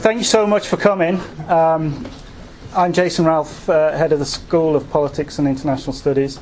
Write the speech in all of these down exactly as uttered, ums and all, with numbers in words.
Thank you so much for coming. Um, I'm Jason Ralph, uh, head of the School of Politics and International Studies,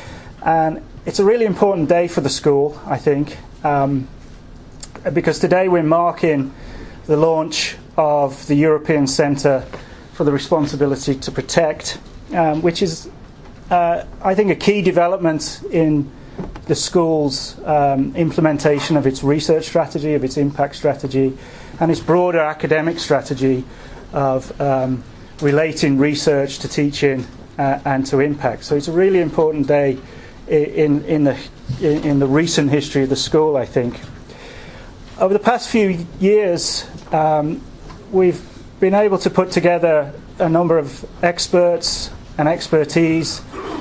and it's a really important day for the school, I think, um, because today we're marking the launch of the European Centre for the Responsibility to Protect, um, which is, uh, I think, a key development in the school's um, implementation of its research strategy, of its impact strategy, and its broader academic strategy of um, relating research to teaching uh, and to impact. So it's a really important day in, in, the, in the recent history of the school, I think. Over the past few years, um, we've been able to put together a number of experts and expertise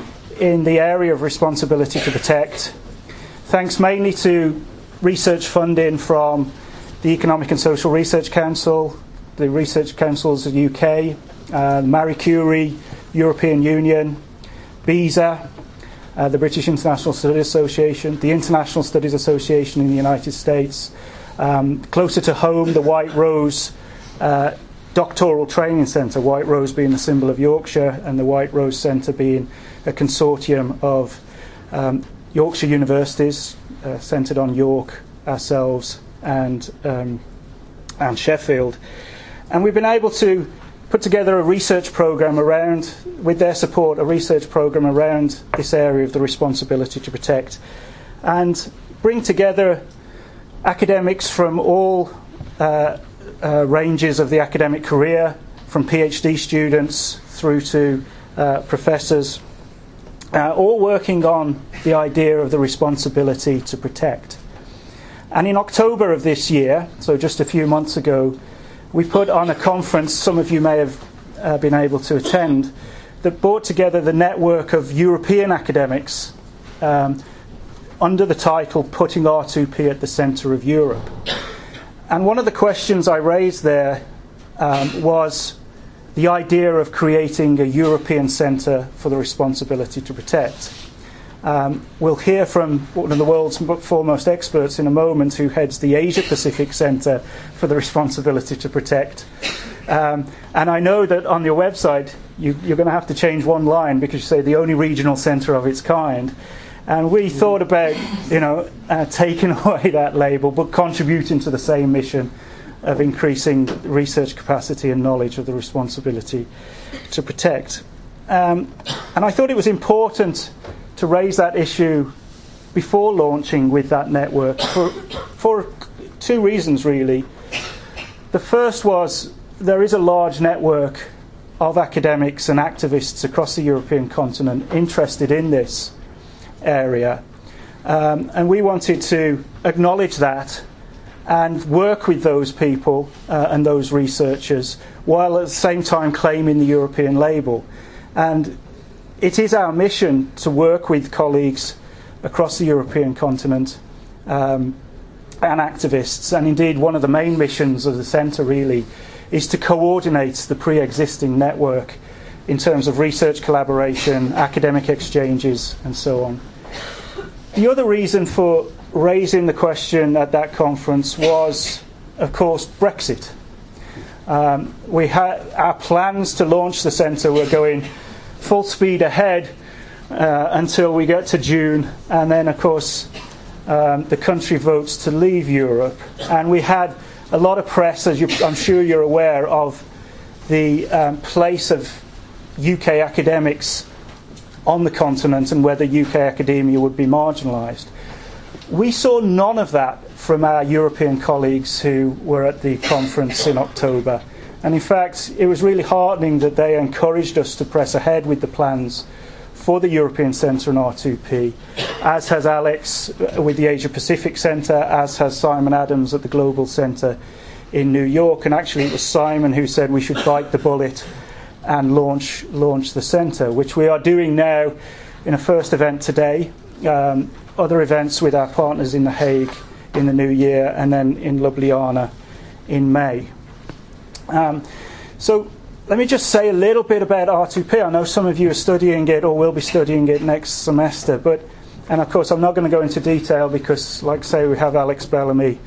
in the area of responsibility to protect, thanks mainly to research funding from the Economic and Social Research Council, the Research Councils of the U K, uh, Marie Curie, European Union, BISA, uh, the British International Studies Association, the International Studies Association in the United States, um, closer to home, the White Rose uh, Doctoral Training Centre, White Rose being the symbol of Yorkshire, and the White Rose Centre being a consortium of um, Yorkshire universities uh, centred on York, ourselves, and um, and Sheffield. And we've been able to put together a research programme around, with their support, a research programme around this area of the responsibility to protect, and bring together academics from all uh, uh, ranges of the academic career, from PhD students through to uh, professors, uh, all working on the idea of the responsibility to protect. And in October of this year, so just a few months ago, we put on a conference, some of you may have uh, been able to attend, that brought together the network of European academics um, under the title Putting R two P at the Centre of Europe. And one of the questions I raised there um, was the idea of creating a European Centre for the Responsibility to Protect. Um, we'll hear from one of the world's foremost experts in a moment, who heads the Asia Pacific Centre for the Responsibility to Protect. Um, and I know that on your website you, you're going to have to change one line, because you say the only regional centre of its kind. And we thought about, you know, uh, taking away that label, but contributing to the same mission of increasing research capacity and knowledge of the responsibility to protect. Um, and I thought it was important to raise that issue before launching with that network for, for two reasons, really. The first was there is a large network of academics and activists across the European continent interested in this area, um, and we wanted to acknowledge that and work with those people uh, and those researchers, while at the same time claiming the European label. And it is our mission to work with colleagues across the European continent um, and activists, and indeed one of the main missions of the Centre really is to coordinate the pre-existing network in terms of research collaboration, academic exchanges, and so on. The other reason for raising the question at that conference was, of course, Brexit. Um, we had our plans to launch the Centre were going full speed ahead uh, until we get to June, and then of course um, the country votes to leave Europe, and we had a lot of press, as you, I'm sure you're aware, of the um, place of U K academics on the continent and whether U K academia would be marginalised. We saw none of that from our European colleagues who were at the conference in October. And in fact, it was really heartening that they encouraged us to press ahead with the plans for the European Centre and R two P, as has Alex with the Asia Pacific Centre, as has Simon Adams at the Global Centre in New York. And actually it was Simon who said we should bite the bullet and launch, launch the Centre, which we are doing now in a first event today, um, other events with our partners in The Hague in the new year, and then in Ljubljana in May. Um, so let me just say a little bit about R two P. I know some of you are studying it or will be studying it next semester, but and of course I'm not going to go into detail because, like I say, we have Alex Bellamy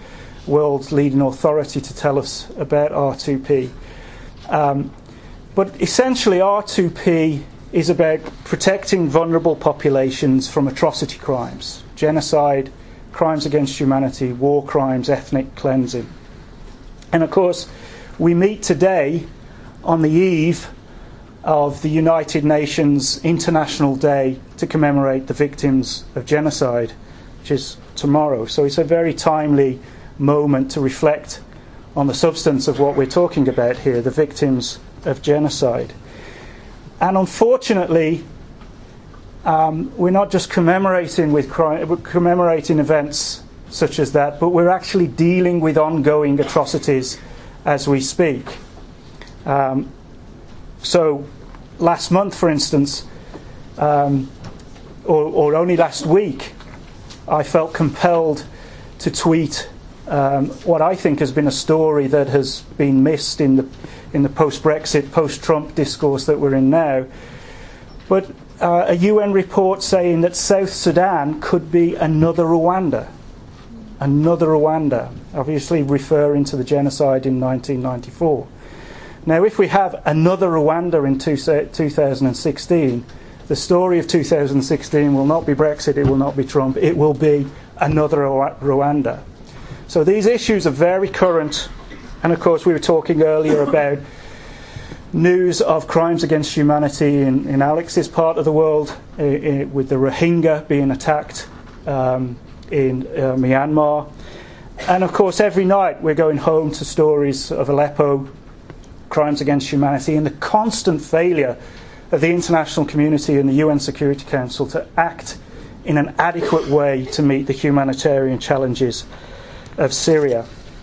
world's leading authority to tell us about R two P. Um, but essentially R two P is about protecting vulnerable populations from atrocity crimes, genocide, crimes against humanity, war crimes, ethnic cleansing. And of course, we meet today on the eve of the United Nations International Day to commemorate the victims of genocide, which is tomorrow. So it's a very timely moment to reflect on the substance of what we're talking about here, the victims of genocide. And unfortunately, um, we're not just commemorating with crime, we're commemorating events such as that, but we're actually dealing with ongoing atrocities as we speak. Um, so last month, for instance, um, or, or only last week, I felt compelled to tweet um, what I think has been a story that has been missed in the in the post-Brexit, post-Trump discourse that we're in now. But uh, a U N report saying that South Sudan could be another Rwanda. Another Rwanda, obviously referring to the genocide in nineteen ninety-four. Now, if we have another Rwanda in two thousand sixteen, the story of two thousand sixteen will not be Brexit, it will not be Trump, it will be another Rwanda. So these issues are very current, and of course we were talking earlier about news of crimes against humanity in, in Alex's part of the world, uh, uh, with the Rohingya being attacked um, in uh, Myanmar. And of course every night we're going home to stories of Aleppo, crimes against humanity, and the constant failure of the international community and the U N Security Council to act in an adequate way to meet the humanitarian challenges of Syria.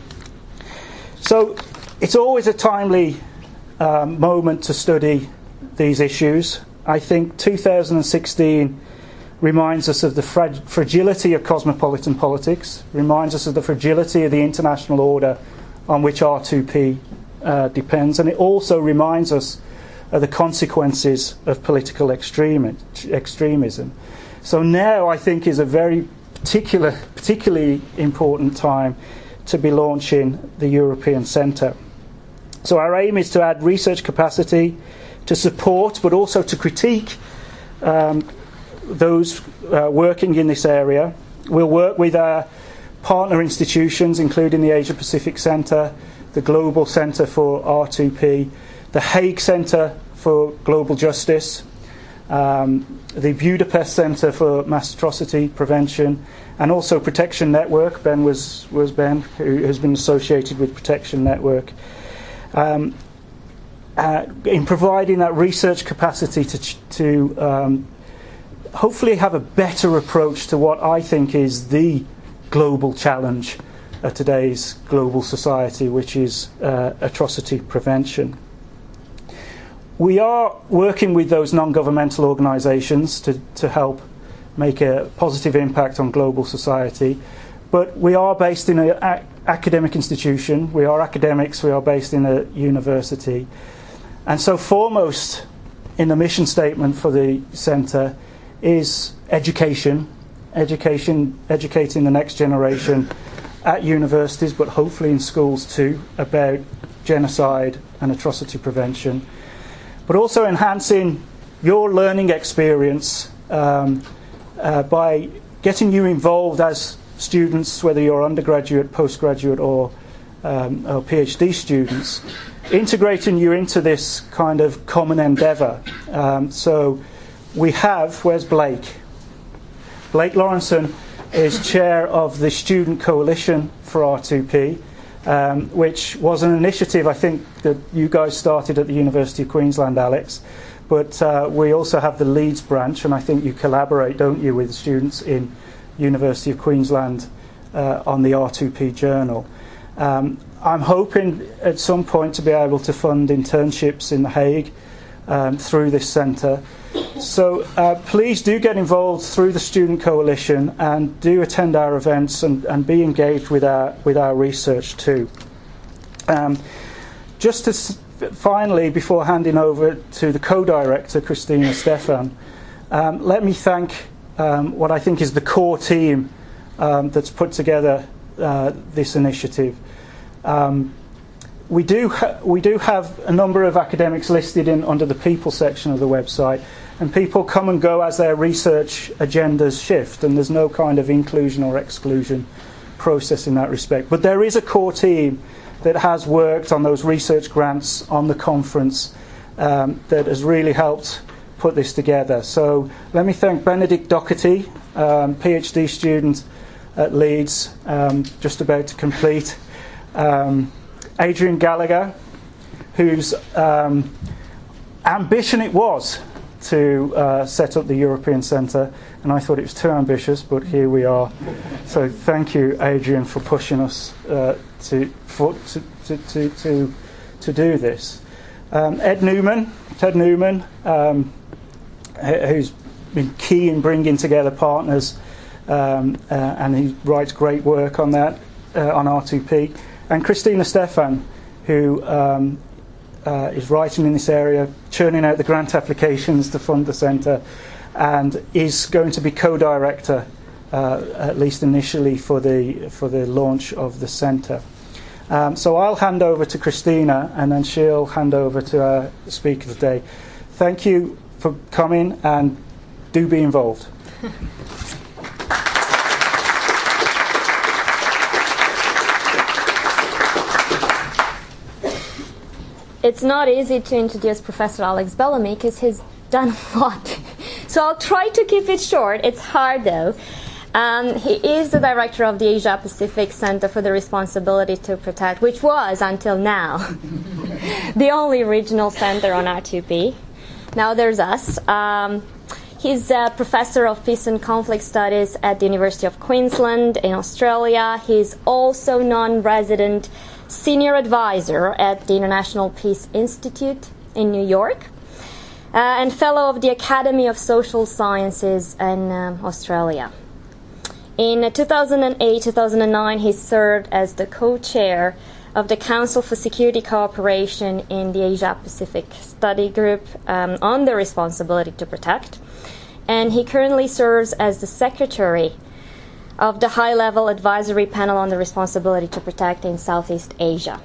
So it's always a timely um, moment to study these issues. I think two thousand sixteen reminds us of the frag- fragility of cosmopolitan politics, reminds us of the fragility of the international order on which R two P uh, depends, and it also reminds us of the consequences of political extreme- extremism. So now I think is a very particular, particularly important time to be launching the European Centre. So our aim is to add research capacity, to support, but also to critique um, those uh, working in this area. We'll work with our partner institutions, including the Asia Pacific Centre, the Global Centre for R two P, the Hague Centre for Global Justice, um, the Budapest Centre for Mass Atrocity Prevention, and also Protection Network. Ben was, was Ben, who has been associated with Protection Network. Um, uh, in providing that research capacity to, to um, hopefully have a better approach to what I think is the global challenge of today's global society, which is uh, atrocity prevention. We are working with those non-governmental organisations to, to help make a positive impact on global society, but we are based in an a- academic institution, we are academics, we are based in a university, and so foremost in the mission statement for the Centre is education, education, educating the next generation at universities, but hopefully in schools too, about genocide and atrocity prevention, but also enhancing your learning experience um, uh, by getting you involved as students, whether you're undergraduate, postgraduate, or, um, or PhD students, integrating you into this kind of common endeavour. Um, so we have, where's Blake? Blake Lawrenson is chair of the Student Coalition for R two P, um, which was an initiative I think that you guys started at the University of Queensland, Alex. But uh, we also have the Leeds branch, and I think you collaborate, don't you, with students in University of Queensland uh, on the R two P journal. Um, I'm hoping at some point to be able to fund internships in The Hague um, through this centre. So uh, please do get involved through the Student Coalition and do attend our events and, and be engaged with our with our research too. Um, just to s- finally, before handing over to the co-director, Christina Stefan, um, let me thank um, what I think is the core team um, that's put together uh, this initiative. Um, we do ha- we do have a number of academics listed in under the people section of the website, and people come and go as their research agendas shift, and there's no kind of inclusion or exclusion process in that respect. But there is a core team that has worked on those research grants on the conference um, that has really helped put this together. So let me thank Benedict Doherty, um, PhD student at Leeds, um, just about to complete. Um, Adrian Gallagher, whose um, ambition it was to uh, set up the European Centre, and I thought it was too ambitious, but here we are. So thank you, Adrian, for pushing us uh, to, for, to, to, to, to, to do this. Um, Ed Newman, Ted Newman, um, who's been key in bringing together partners, um, uh, and he writes great work on that, uh, on R two P. And Christina Stefan, who um, uh, is writing in this area, churning out the grant applications to fund the centre, and is going to be co-director, uh, at least initially, for the for the launch of the centre. Um, so I'll hand over to Christina, and then she'll hand over to our speaker today. Thank you for coming, and do be involved. It's not easy to introduce Professor Alex Bellamy because he's done a lot. So I'll try to keep it short. It's hard though. Um, he is the director of the Asia Pacific Center for the Responsibility to Protect, which was, until now, the only regional center on R two P. Now there's us. Um, he's a professor of peace and conflict studies at the University of Queensland in Australia. He's also non-resident senior advisor at the International Peace Institute in New York, uh, and fellow of the Academy of Social Sciences in um, Australia. In two thousand eight to two thousand nine, he served as the co-chair of the Council for Security Cooperation in the Asia Pacific Study Group um, on the Responsibility to Protect, and he currently serves as the secretary of the high-level advisory panel on the Responsibility to Protect in Southeast Asia.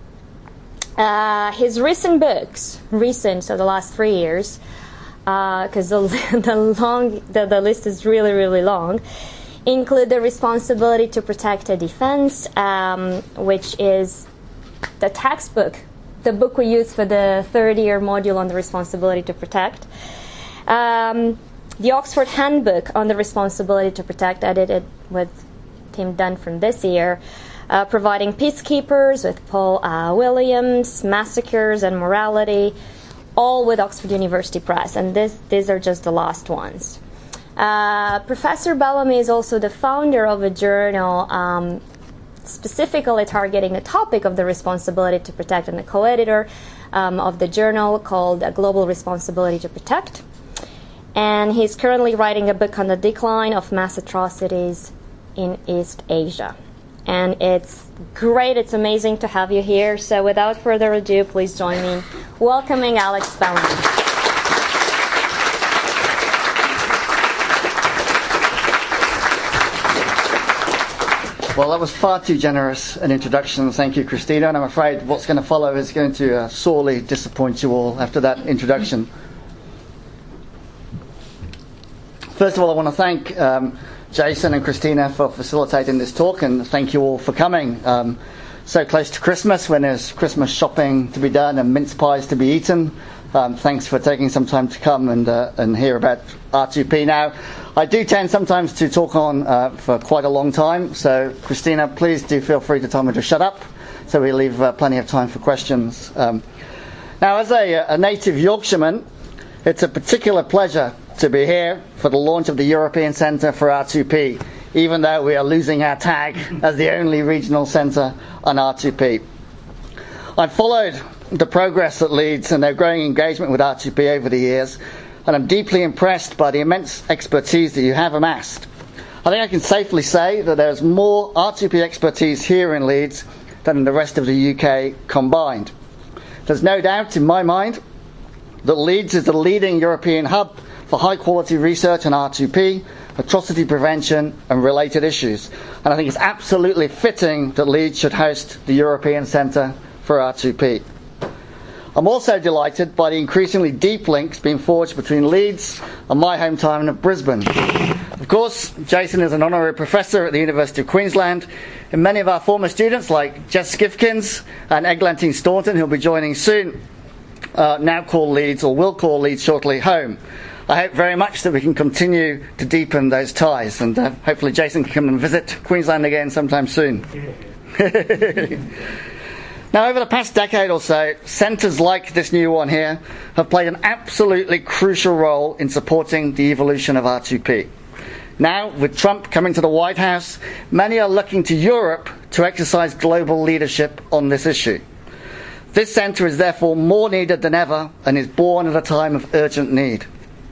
Uh, his recent books, recent, so the last three years, because uh, the, the, long, the, the list is really, really long, include The Responsibility to Protect a Defense, um, which is the textbook, the book we use for the third-year module on the Responsibility to Protect. Um, The Oxford Handbook on the Responsibility to Protect, edited with Tim Dunn from this year, uh, Providing Peacekeepers with Paul uh, Williams, Massacres and Morality, all with Oxford University Press, and this, these are just the last ones. Uh, Professor Bellamy is also the founder of a journal um, specifically targeting the topic of the responsibility to protect, and the co-editor um, of the journal called A Global Responsibility to Protect. And he's currently writing a book on the decline of mass atrocities in East Asia. And it's great, it's amazing to have you here. So without further ado, please join me welcoming Alex Bellamy. Well, that was far too generous an introduction. Thank you, Christina. And I'm afraid what's going to follow is going to uh, sorely disappoint you all after that introduction. First of all, I want to thank um, Jason and Christina for facilitating this talk, and thank you all for coming. Um, so close to Christmas, when there's Christmas shopping to be done and mince pies to be eaten. Um, thanks for taking some time to come and uh, and hear about R two P. Now, I do tend sometimes to talk on uh, for quite a long time, so Christina, please do feel free to tell me to shut up, so we leave uh, plenty of time for questions. Um, now, as a, a native Yorkshireman, it's a particular pleasure to be here for the launch of the European Centre for R two P, even though we are losing our tag as the only regional centre on R two P. I've followed the progress at Leeds and their growing engagement with R two P over the years, and I'm deeply impressed by the immense expertise that you have amassed. I think I can safely say that there's more R two P expertise here in Leeds than in the rest of the U K combined. There's no doubt in my mind that Leeds is the leading European hub for high-quality research on R two P, atrocity prevention and related issues. And I think it's absolutely fitting that Leeds should host the European Centre for R two P. I'm also delighted by the increasingly deep links being forged between Leeds and my hometown of Brisbane. Of course, Jason is an honorary professor at the University of Queensland, and many of our former students, like Jess Skifkins and Eglantine Staunton, who'll be joining soon, uh, now call Leeds, or will call Leeds shortly, home. I hope very much that we can continue to deepen those ties, and uh, hopefully Jason can come and visit Queensland again sometime soon. Now, over the past decade or so, centres like this new one here have played an absolutely crucial role in supporting the evolution of R two P. Now, with Trump coming to the White House, many are looking to Europe to exercise global leadership on this issue. This centre is therefore more needed than ever and is born at a time of urgent need.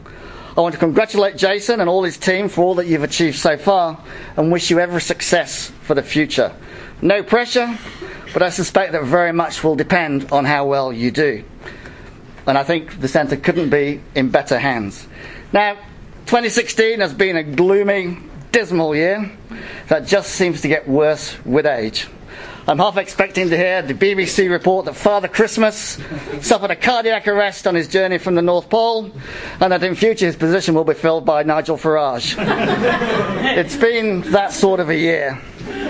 I want to congratulate Jason and all his team for all that you've achieved so far and wish you every success for the future. No pressure, but I suspect that very much will depend on how well you do. And I think the centre couldn't be in better hands. Now, twenty sixteen has been a gloomy, dismal year that just seems to get worse with age. I'm half expecting to hear the B B C report that Father Christmas suffered a cardiac arrest on his journey from the North Pole, and that in future his position will be filled by Nigel Farage. It's been that sort of a year.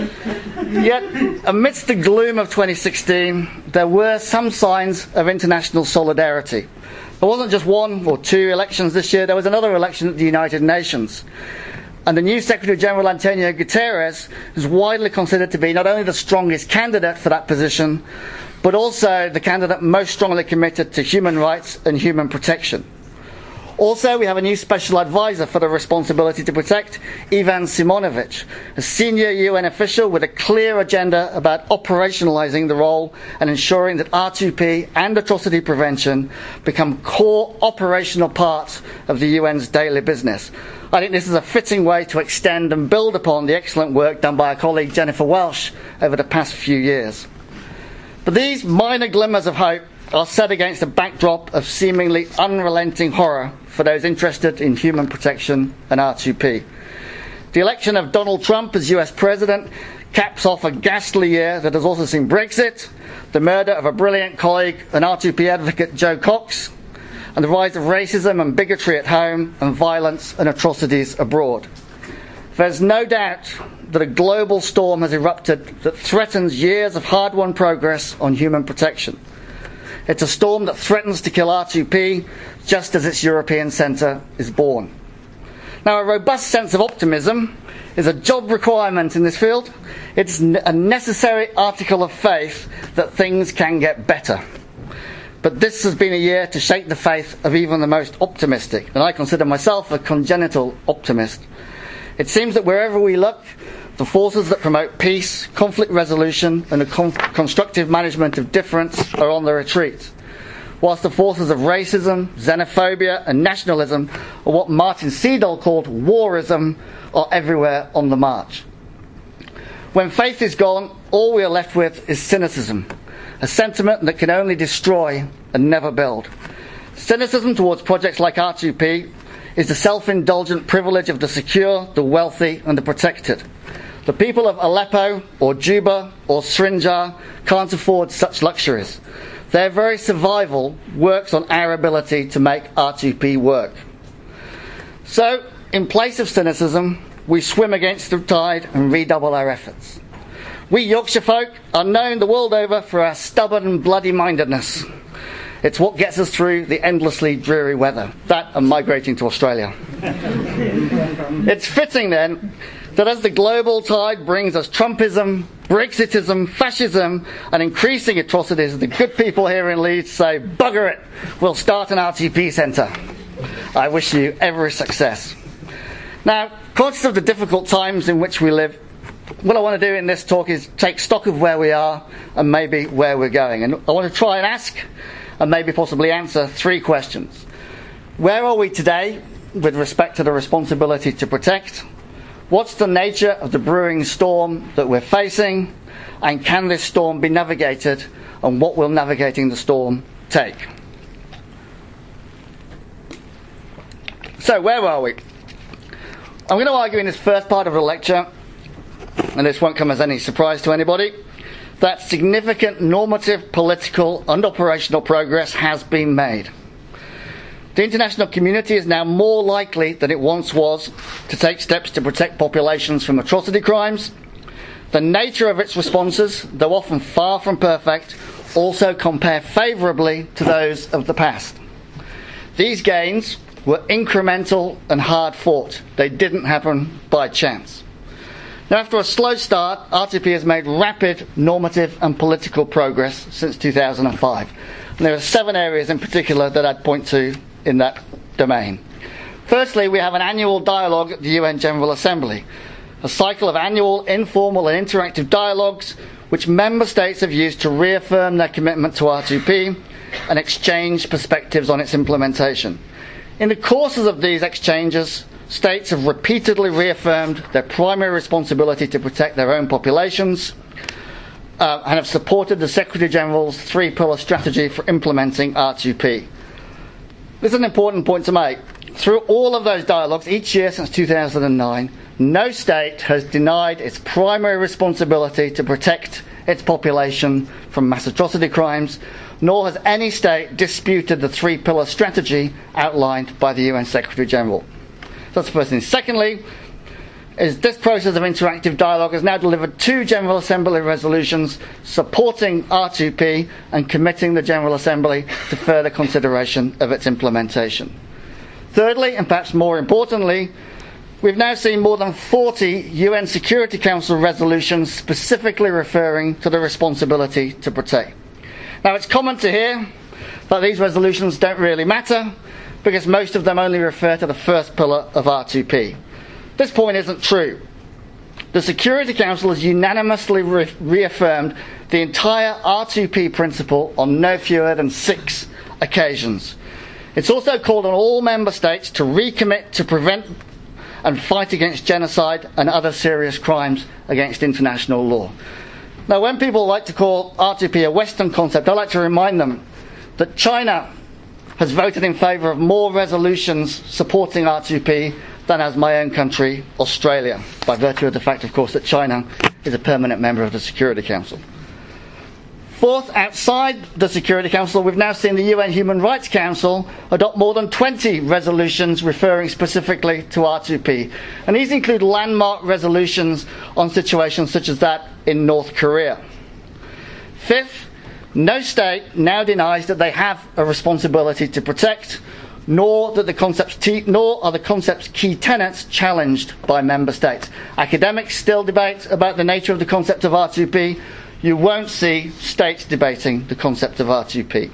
Yet, amidst the gloom of twenty sixteen, there were some signs of international solidarity. There wasn't just one or two elections this year, there was another election at the United Nations. And the new Secretary-General Antonio Guterres is widely considered to be not only the strongest candidate for that position, but also the candidate most strongly committed to human rights and human protection. Also, we have a new special advisor for the responsibility to protect, Ivan Simonovic, a senior U N official with a clear agenda about operationalising the role and ensuring that R two P and atrocity prevention become core operational parts of the U N's daily business. I think this is a fitting way to extend and build upon the excellent work done by our colleague Jennifer Welsh over the past few years. But these minor glimmers of hope are set against a backdrop of seemingly unrelenting horror for those interested in human protection and R two P. The election of Donald Trump as U S President caps off a ghastly year that has also seen Brexit, the murder of a brilliant colleague and R two P advocate Jo Cox, and the rise of racism and bigotry at home and violence and atrocities abroad. There's no doubt that a global storm has erupted that threatens years of hard-won progress on human protection. It's a storm that threatens to kill R two P just as its European centre is born. Now, a robust sense of optimism is a job requirement in this field. It's a necessary article of faith that things can get better. But this has been a year to shake the faith of even the most optimistic, and I consider myself a congenital optimist. It seems that wherever we look, the forces that promote peace, conflict resolution and the con- constructive management of difference are on the retreat, whilst the forces of racism, xenophobia and nationalism, or what Martin Seidel called warism, are everywhere on the march. When faith is gone, all we are left with is cynicism, a sentiment that can only destroy and never build. Cynicism towards projects like R two P is the self-indulgent privilege of the secure, the wealthy and the protected. The people of Aleppo or Juba or Srinjar can't afford such luxuries. Their very survival works on our ability to make R two P work. So, in place of cynicism, we swim against the tide and redouble our efforts. We Yorkshire folk are known the world over for our stubborn and bloody-mindedness. It's what gets us through the endlessly dreary weather. That and migrating to Australia. It's fitting then that as the global tide brings us Trumpism, Brexitism, fascism and increasing atrocities, the good people here in Leeds say, bugger it, we'll start an R T P centre. I wish you every success. Now, conscious of the difficult times in which we live, what I want to do in this talk is take stock of where we are and maybe where we're going. And I want to try and ask and maybe possibly answer three questions. Where are we today with respect to the responsibility to protect? What's the nature of the brewing storm that we're facing? And can this storm be navigated? And what will navigating the storm take? So where are we? I'm going to argue in this first part of the lecture, and this won't come as any surprise to anybody, that significant normative, political and operational progress has been made. The international community is now more likely than it once was to take steps to protect populations from atrocity crimes. The nature of its responses, though often far from perfect, also compare favourably to those of the past. These gains were incremental and hard fought. They didn't happen by chance. Now, after a slow start, R T P has made rapid normative and political progress since two thousand five. And there are seven areas in particular that I'd point to in that domain. Firstly, we have an annual dialogue at the U N General Assembly, a cycle of annual informal and interactive dialogues which member states have used to reaffirm their commitment to R two P and exchange perspectives on its implementation. In the courses of these exchanges, states have repeatedly reaffirmed their primary responsibility to protect their own populations uh, and have supported the Secretary-General's three-pillar strategy for implementing R two P. This is an important point to make. Through all of those dialogues, each year since two thousand nine, no state has denied its primary responsibility to protect its population from mass atrocity crimes, nor has any state disputed the three-pillar strategy outlined by the U N Secretary-General. That's the first thing. Secondly, is this process of interactive dialogue has now delivered two General Assembly resolutions supporting R two P and committing the General Assembly to further consideration of its implementation. Thirdly, and perhaps more importantly, we've now seen more than forty U N Security Council resolutions specifically referring to the responsibility to protect. Now, it's common to hear that these resolutions don't really matter because most of them only refer to the first pillar of R two P. This point isn't true. The Security Council has unanimously re- reaffirmed the entire R two P principle on no fewer than six occasions. It's also called on all member states to recommit to prevent and fight against genocide and other serious crimes against international law. Now, when people like to call R two P a Western concept, I like to remind them that China has voted in favour of more resolutions supporting R two P than has my own country, Australia, by virtue of the fact, of course, that China is a permanent member of the Security Council. Fourth, outside the Security Council, we've now seen the U N Human Rights Council adopt more than twenty resolutions referring specifically to R two P. And these include landmark resolutions on situations such as that in North Korea. Fifth, no state now denies that they have a responsibility to protect, nor that the concept's te- nor are the concept's key tenets challenged by member states. Academics still debate about the nature of the concept of R two P. You won't see states debating the concept of R two P.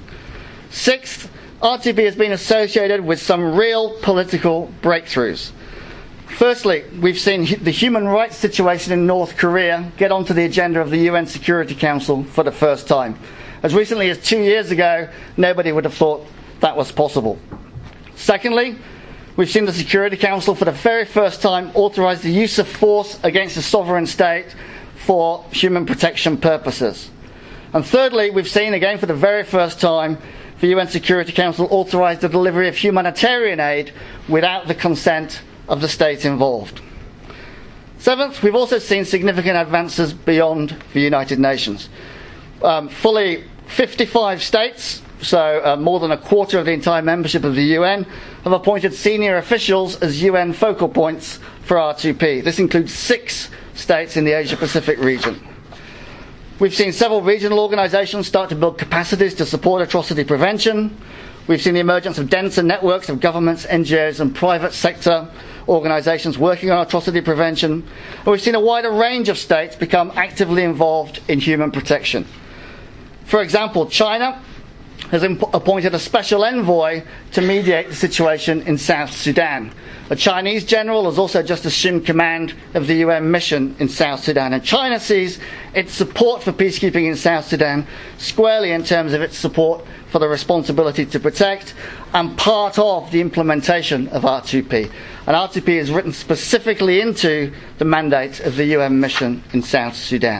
Sixth, R two P has been associated with some real political breakthroughs. Firstly, we've seen the human rights situation in North Korea get onto the agenda of the U N Security Council for the first time. As recently as two years ago, nobody would have thought that was possible. Secondly, we've seen the Security Council for the very first time authorise the use of force against a sovereign state for human protection purposes. And thirdly, we've seen again for the very first time the U N Security Council authorise the delivery of humanitarian aid without the consent of the state involved. Seventh, we've also seen significant advances beyond the United Nations. Um, fully fifty-five states, so uh, more than a quarter of the entire membership of the U N, have appointed senior officials as U N focal points for R two P. This includes six states in the Asia-Pacific region. We've seen several regional organisations start to build capacities to support atrocity prevention. We've seen the emergence of denser networks of governments, N G Os and private sector organisations working on atrocity prevention. And we've seen a wider range of states become actively involved in human protection. For example, China has imp- appointed a special envoy to mediate the situation in South Sudan. A Chinese general has also just assumed command of the U N mission in South Sudan. And China sees its support for peacekeeping in South Sudan squarely in terms of its support for the responsibility to protect and part of the implementation of R two P. And R two P is written specifically into the mandate of the U N mission in South Sudan.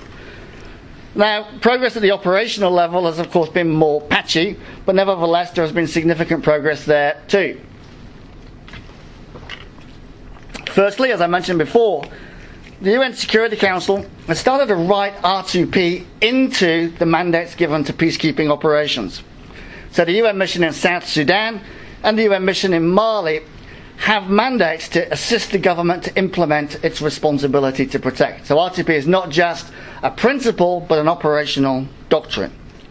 Now, progress at the operational level has of course been more patchy, but nevertheless there has been significant progress there too. Firstly, as I mentioned before, the U N Security Council has started to write R two P into the mandates given to peacekeeping operations. So the U N mission in South Sudan and the U N mission in Mali have mandates to assist the government to implement its responsibility to protect. So R two P is not just a principle, but an operational doctrine.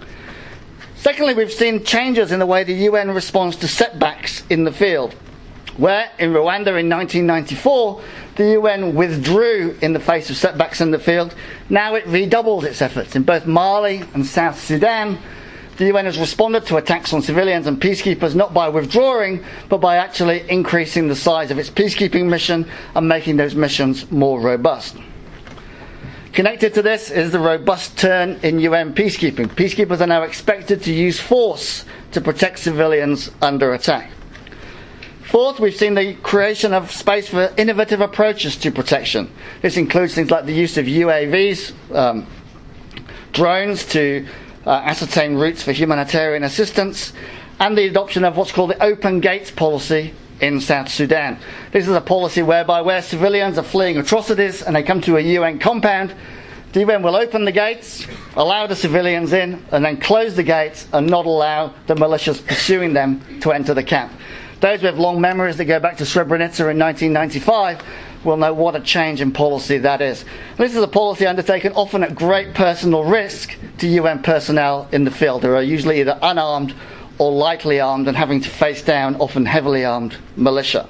Secondly, we've seen changes in the way the U N responds to setbacks in the field, where in Rwanda in nineteen ninety-four, the U N withdrew in the face of setbacks in the field. Now it redoubled its efforts. In both Mali and South Sudan, the U N has responded to attacks on civilians and peacekeepers not by withdrawing, but by actually increasing the size of its peacekeeping mission and making those missions more robust. Connected to this is the robust turn in U N peacekeeping. Peacekeepers are now expected to use force to protect civilians under attack. Fourth, we've seen the creation of space for innovative approaches to protection. This includes things like the use of U A Vs, um, drones to uh, ascertain routes for humanitarian assistance, and the adoption of what's called the open gates policy in South Sudan. This is a policy whereby where civilians are fleeing atrocities and they come to a U N compound, the U N will open the gates, allow the civilians in, and then close the gates and not allow the militias pursuing them to enter the camp. Those with long memories that go back to Srebrenica in nineteen ninety-five will know what a change in policy that is. This is a policy undertaken often at great personal risk to U N personnel in the field. They are usually either unarmed or lightly armed and having to face down often heavily armed militia.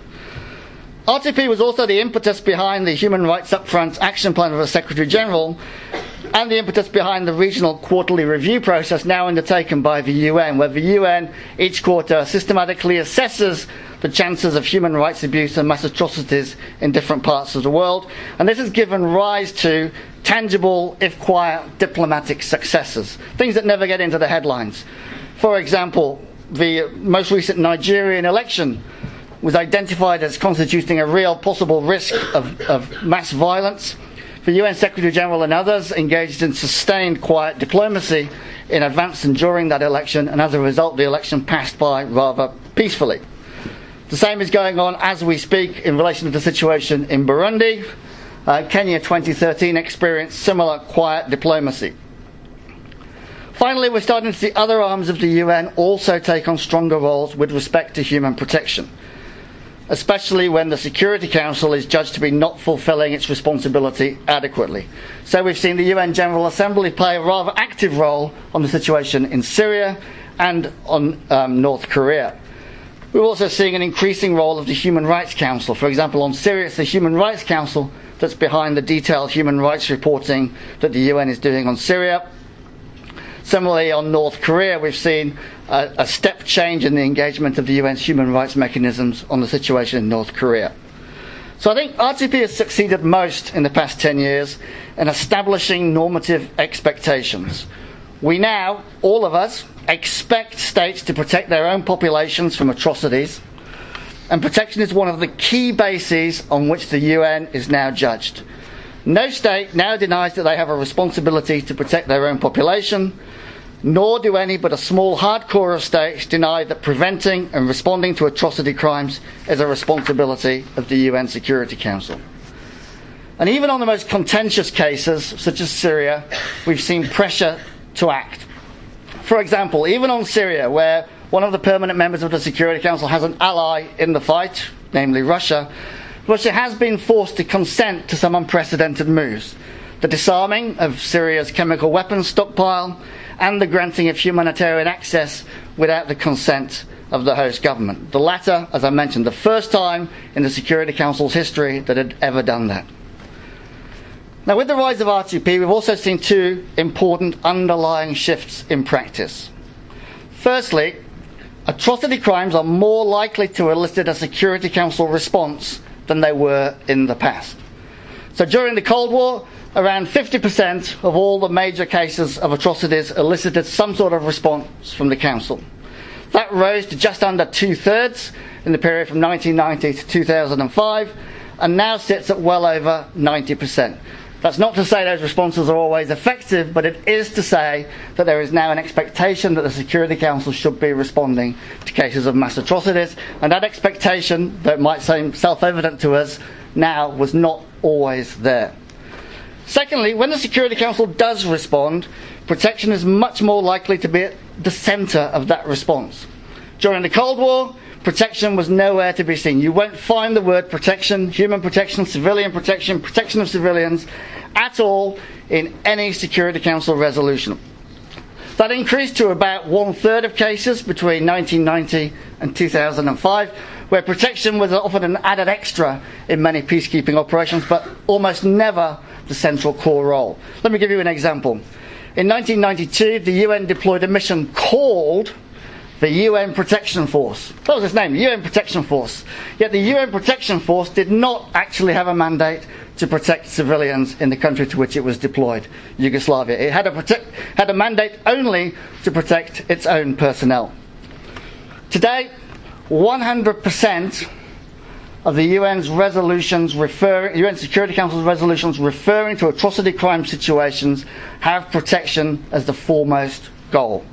R two P was also the impetus behind the Human Rights Upfront Action Plan of the Secretary General and the impetus behind the regional quarterly review process now undertaken by the U N, where the U N each quarter systematically assesses the chances of human rights abuse and mass atrocities in different parts of the world. And this has given rise to tangible, if quiet, diplomatic successes, things that never get into the headlines. For example, the most recent Nigerian election was identified as constituting a real possible risk of, of mass violence. The U N Secretary General and others engaged in sustained quiet diplomacy in advance and during that election, and as a result the election passed by rather peacefully. The same is going on as we speak in relation to the situation in Burundi. Uh, Kenya twenty thirteen experienced similar quiet diplomacy. Finally, we're starting to see other arms of the U N also take on stronger roles with respect to human protection, especially when the Security Council is judged to be not fulfilling its responsibility adequately. So we've seen the U N General Assembly play a rather active role on the situation in Syria and on um, North Korea. We're also seeing an increasing role of the Human Rights Council. For example, on Syria, it's the Human Rights Council that's behind the detailed human rights reporting that the U N is doing on Syria. Similarly, on North Korea, we've seen a, a step change in the engagement of the U N's human rights mechanisms on the situation in North Korea. So I think R two P has succeeded most in the past ten years in establishing normative expectations. We now, all of us, expect states to protect their own populations from atrocities, and protection is one of the key bases on which the U N is now judged. No state now denies that they have a responsibility to protect their own population, nor do any but a small hardcore of states deny that preventing and responding to atrocity crimes is a responsibility of the U N Security Council. And even on the most contentious cases, such as Syria, we've seen pressure to act. For example, even on Syria, where one of the permanent members of the Security Council has an ally in the fight, namely Russia, Russia has been forced to consent to some unprecedented moves. The disarming of Syria's chemical weapons stockpile and the granting of humanitarian access without the consent of the host government. The latter, as I mentioned, the first time in the Security Council's history that it had ever done that. Now, with the rise of R two P, we've also seen two important underlying shifts in practice. Firstly, atrocity crimes are more likely to elicit a Security Council response than they were in the past. So during the Cold War, around fifty percent of all the major cases of atrocities elicited some sort of response from the Council. That rose to just under two-thirds in the period from nineteen ninety to two thousand five, and now sits at well over ninety percent. That's not to say those responses are always effective, but it is to say that there is now an expectation that the Security Council should be responding to cases of mass atrocities, and that expectation, though it might seem self-evident to us, now was not always there. Secondly, when the Security Council does respond, protection is much more likely to be at the centre of that response. During the Cold War, protection was nowhere to be seen. You won't find the word protection, human protection, civilian protection, protection of civilians at all in any Security Council resolution. That increased to about one-third of cases between nineteen ninety and two thousand five, where protection was often an added extra in many peacekeeping operations, but almost never the central core role. Let me give you an example. In nineteen ninety-two, the U N deployed a mission called the U N Protection Force. That was its name, U N Protection Force. Yet the U N Protection Force did not actually have a mandate to protect civilians in the country to which it was deployed, Yugoslavia. It had a, protect, had a mandate only to protect its own personnel. Today, one hundred percent of the U N's resolutions referring, U N Security Council's resolutions referring to atrocity crime situations have protection as the foremost goal.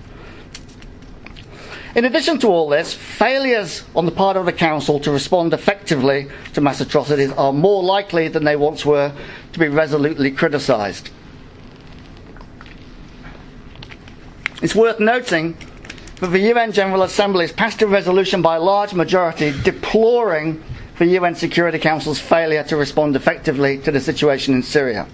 In addition to all this, failures on the part of the Council to respond effectively to mass atrocities are more likely than they once were to be resolutely criticised. It's worth noting that the U N General Assembly has passed a resolution by a large majority deploring the U N Security Council's failure to respond effectively to the situation in Syria.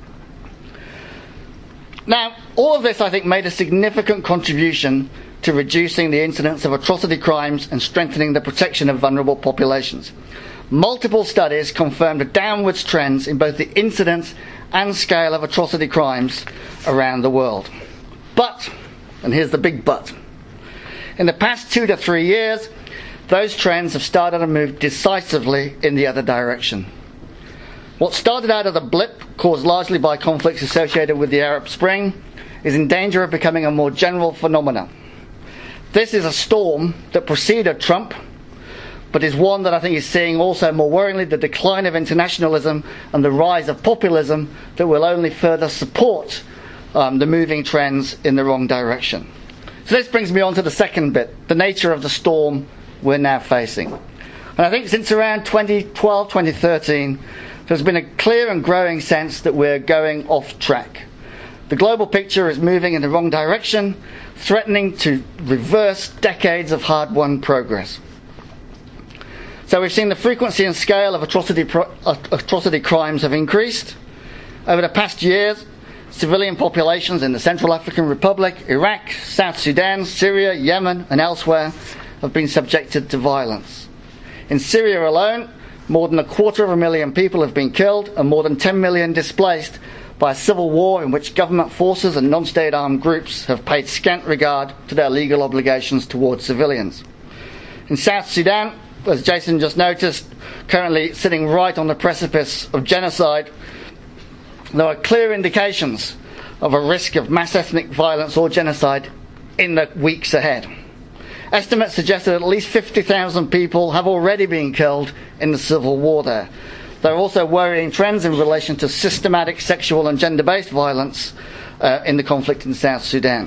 Now, all of this, I think, made a significant contribution to reducing the incidence of atrocity crimes and strengthening the protection of vulnerable populations. Multiple studies confirmed downwards trends in both the incidence and scale of atrocity crimes around the world. But, and here's the big but, in the past two to three years, those trends have started to move decisively in the other direction. What started out as a blip, caused largely by conflicts associated with the Arab Spring, is in danger of becoming a more general phenomenon. This is a storm that preceded Trump, but is one that I think is seeing also more worryingly the decline of internationalism and the rise of populism that will only further support um, the moving trends in the wrong direction. So this brings me on to the second bit, the nature of the storm we're now facing. And I think since around twenty twelve, twenty thirteen, there's been a clear and growing sense that we're going off track. The global picture is moving in the wrong direction, threatening to reverse decades of hard-won progress. So we've seen the frequency and scale of atrocity, pro- atrocity crimes have increased. Over the past years, civilian populations in the Central African Republic, Iraq, South Sudan, Syria, Yemen and elsewhere have been subjected to violence. In Syria alone, more than a quarter of a million people have been killed and more than ten million displaced by a civil war in which government forces and non-state armed groups have paid scant regard to their legal obligations towards civilians. In South Sudan, as Jason just noticed, currently sitting right on the precipice of genocide, there are clear indications of a risk of mass ethnic violence or genocide in the weeks ahead. Estimates suggest that at least fifty thousand people have already been killed in the civil war there. There are also worrying trends in relation to systematic sexual and gender-based violence uh, in the conflict in South Sudan.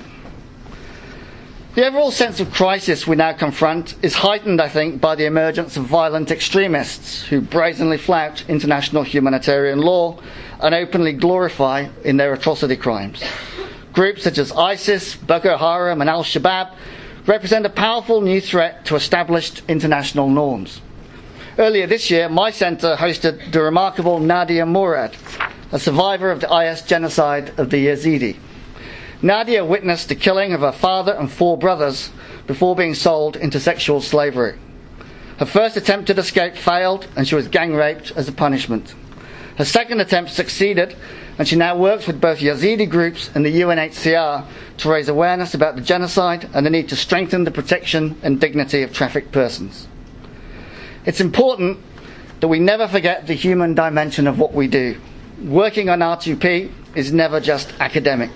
The overall sense of crisis we now confront is heightened, I think, by the emergence of violent extremists who brazenly flout international humanitarian law and openly glorify in their atrocity crimes. Groups such as ISIS, Boko Haram and Al-Shabaab represent a powerful new threat to established international norms. Earlier this year, my centre hosted the remarkable Nadia Murad, a survivor of the I S genocide of the Yazidi. Nadia witnessed the killing of her father and four brothers before being sold into sexual slavery. Her first attempt at escape failed and she was gang raped as a punishment. Her second attempt succeeded and she now works with both Yazidi groups and the U N H C R to raise awareness about the genocide and the need to strengthen the protection and dignity of trafficked persons. It's important that we never forget the human dimension of what we do. Working on R two P is never just academic.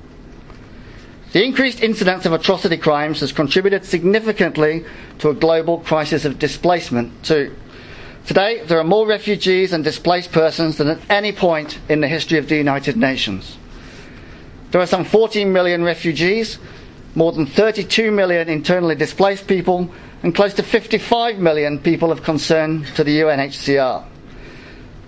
The increased incidence of atrocity crimes has contributed significantly to a global crisis of displacement too. Today, there are more refugees and displaced persons than at any point in the history of the United Nations. There are some fourteen million refugees, more than thirty-two million internally displaced people, and close to fifty-five million people of concern to the U N H C R.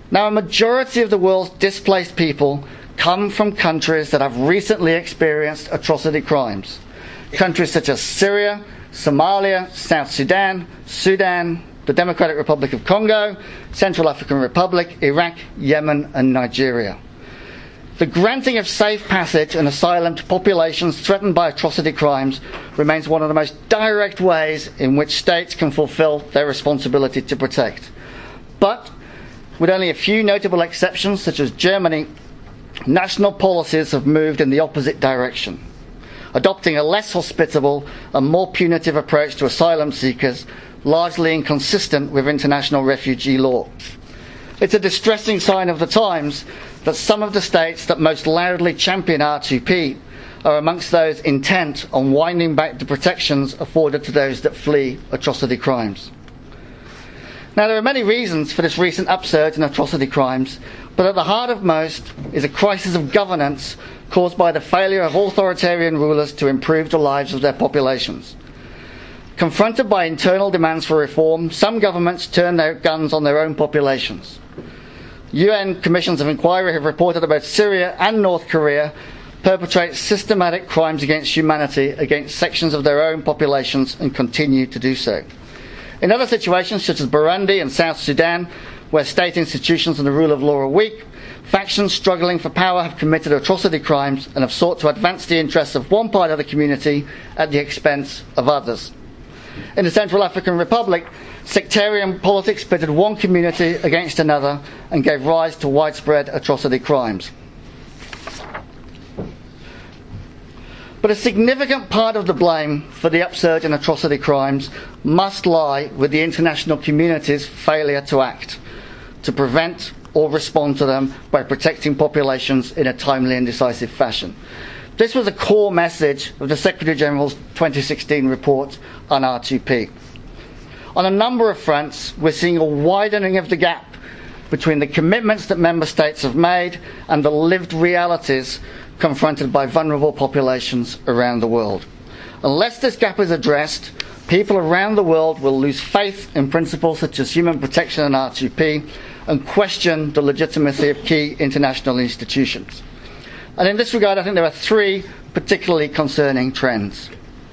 Now, a majority of the world's displaced people come from countries that have recently experienced atrocity crimes. Countries such as Syria, Somalia, South Sudan, Sudan, the Democratic Republic of Congo, Central African Republic, Iraq, Yemen, and Nigeria. The granting of safe passage and asylum to populations threatened by atrocity crimes remains one of the most direct ways in which states can fulfill their responsibility to protect. But, with only a few notable exceptions, such as Germany, national policies have moved in the opposite direction, adopting a less hospitable and more punitive approach to asylum seekers, largely inconsistent with international refugee law. It's a distressing sign of the times that some of the states that most loudly champion R two P are amongst those intent on winding back the protections afforded to those that flee atrocity crimes. Now, there are many reasons for this recent upsurge in atrocity crimes, but at the heart of most is a crisis of governance caused by the failure of authoritarian rulers to improve the lives of their populations. Confronted by internal demands for reform, some governments turn their guns on their own populations. U N commissions of inquiry have reported that both Syria and North Korea perpetrate systematic crimes against humanity against sections of their own populations and continue to do so. In other situations, such as Burundi and South Sudan, where state institutions and the rule of law are weak, factions struggling for power have committed atrocity crimes and have sought to advance the interests of one part of the community at the expense of others. In the Central African Republic, sectarian politics pitted one community against another and gave rise to widespread atrocity crimes. But a significant part of the blame for the upsurge in atrocity crimes must lie with the international community's failure to act, to prevent or respond to them by protecting populations in a timely and decisive fashion. This was a core message of the Secretary-General's twenty sixteen report on R two P. On a number of fronts, we're seeing a widening of the gap between the commitments that member states have made and the lived realities confronted by vulnerable populations around the world. Unless this gap is addressed, people around the world will lose faith in principles such as human protection and R two P and question the legitimacy of key international institutions. And in this regard, I think there are three particularly concerning trends.